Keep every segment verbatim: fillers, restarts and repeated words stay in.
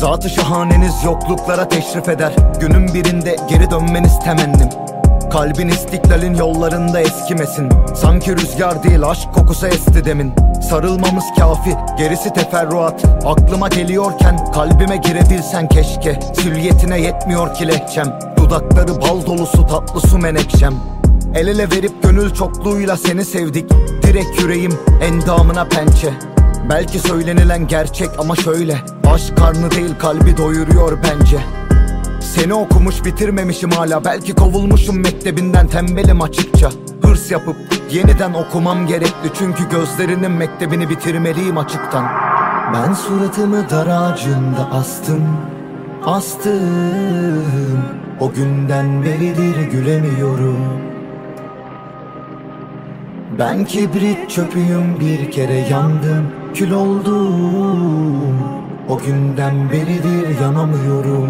Zat-ı şahaneniz yokluklara teşrif eder. Günün birinde geri dönmeniz temennim. Kalbin istiklalin yollarında eskimesin. Sanki rüzgar değil aşk kokusu esti demin. Sarılmamız kafi, gerisi teferruat. Aklıma geliyorken kalbime girebilsen keşke. Süliyetine yetmiyor ki lehçem. Dudakları bal dolusu tatlı su menekşem. El ele verip gönül çokluğuyla seni sevdik. Direkt yüreğim endamına pençe. Belki söylenilen gerçek ama şöyle: aşk karnı değil kalbi doyuruyor bence. Seni okumuş bitirmemişim hala. Belki kovulmuşum mektebinden, tembelim açıkça. Hırs yapıp yeniden okumam gerekli. Çünkü gözlerinin mektebini bitirmeliyim açıktan. Ben suratımı dar ağacında astım, astım. O günden beridir gülemiyorum. Ben kibrit çöpüyüm, bir kere yandım, kül oldum. O günden beridir yanamıyorum.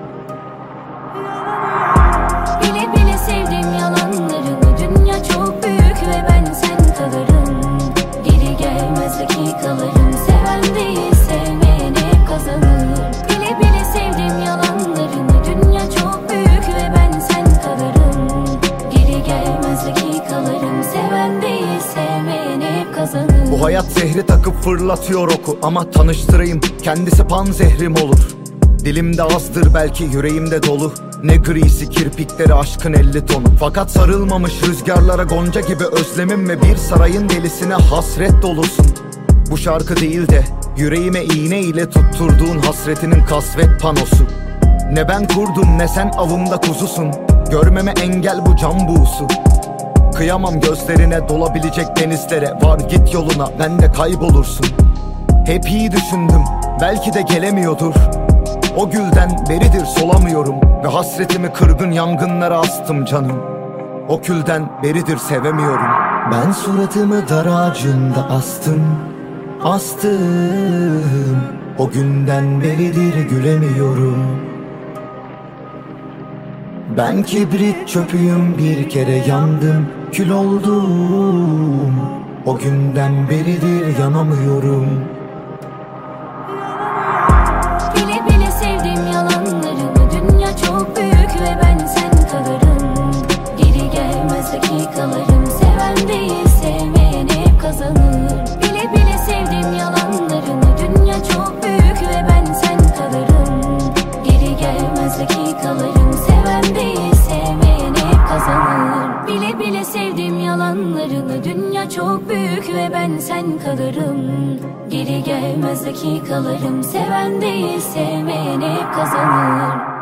Bile bile sevdim yalanlarını. Dünya çok büyük ve ben sen kalırım. Geri gelmez dakikalarım. Seven değil sevmeyen hep kazanır. Bile bile sevdim yalanlarını. Dünya çok büyük ve ben sen kalırım. Geri gelmez dakikalarım. Seven değil sevmeyen hep kazanır. Bu hayat zehri takıp fırlatıyor oku. Ama tanıştırayım, kendisi pan zehrim olur. Dilimde azdır belki, yüreğimde dolu. Ne grisi kirpikleri aşkın elli tonu. Fakat sarılmamış rüzgarlara gonca gibi özlemim ve bir sarayın delisine hasret dolusun. Bu şarkı değil de yüreğime iğne ile tutturduğun hasretinin kasvet panosu. Ne ben kurdum ne sen avımda kuzusun. Görmeme engel bu can buğusu. Kıyamam gözlerine dolabilecek denizlere. Var git yoluna, ben de kaybolursun. Hep iyi düşündüm, belki de gelemiyordur. O gülden beridir solamıyorum. Ve hasretimi kırgın yangınlara astım canım. O külden beridir sevemiyorum. Ben suratımı dar ağacında astım, astım. O günden beridir gülemiyorum. Ben kibrit çöpüyüm, bir kere yandım, kül oldum. O günden beridir yanamıyorum. Bile bile sevdim yalanlarını. Dünya çok büyük ve ben sen kalırım. Geri gelmez dakikalarım. Seven değil sevmeyen hep kazanır. Bile bile sevdim yalanlarını. Dünya çok büyük ve ben sen kalırım. Geri gelmez dakikalarım. Seven değil sevmeyen hep kazanır. Bile bile sevdim yalanlarını. Dünya çok büyük ve ben sen kalırım. Geri gelmez dakikalarım. Seven değil sevmeyen hep kazanır.